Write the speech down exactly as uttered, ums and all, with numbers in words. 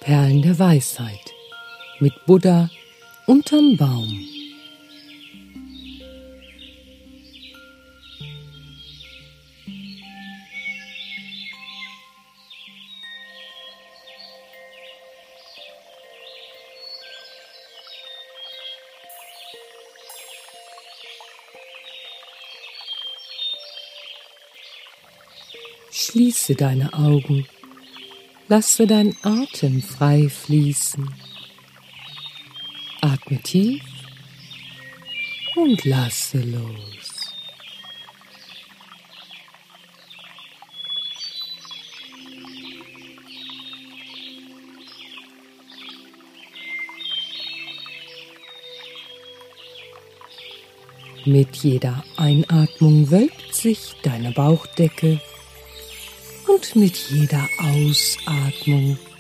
Perlen der Weisheit mit Buddha unterm Baum. Schließe deine Augen, lasse dein Atem frei fließen. Atme tief und lasse los. Mit jeder Einatmung wölbt sich deine Bauchdecke und mit jeder Ausatmung